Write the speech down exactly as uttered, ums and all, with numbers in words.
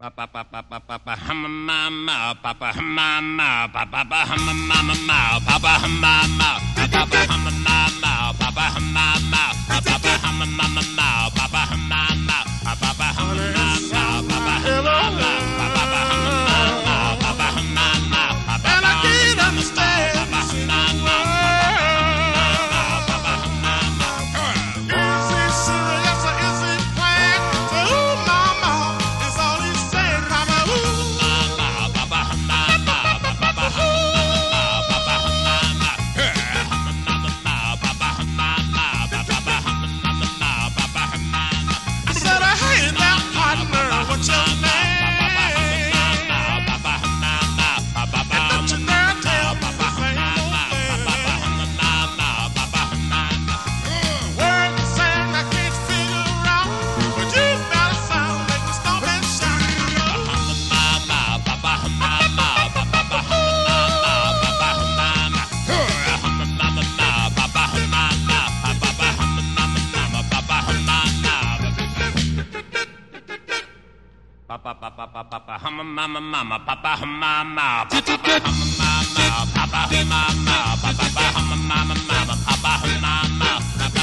Papa papa papa papa hum mama papa hum mama papa papa hum mama papa hum mama papa hum mama papa hum mama papa hum mama papa hum mama papa hum mama papa hum mama papa hum mama papa hum mama papa and I can't understand papa hum mama papa hum mama is he serious or is he playing so ooh mama is all he saying mama ooh mama papa hum mama papa hum mama papa hum mama hum mama papa hum mama papa hum mama papa hum mama I said hey now partner what's your name papa hum mama papa hum mama papa hum mama papa hum mama papa hum mama word saying I can't figure out but you got a sound like the storm and shout mama papa hum mama papa hum mama papa hum mama hum mama papa hum mama papa hum mama papa hum mama Papa papa papa papa hum mama mama papa hum mama papa hum mama papa hum mama papa hum mama mama papa hum mama papa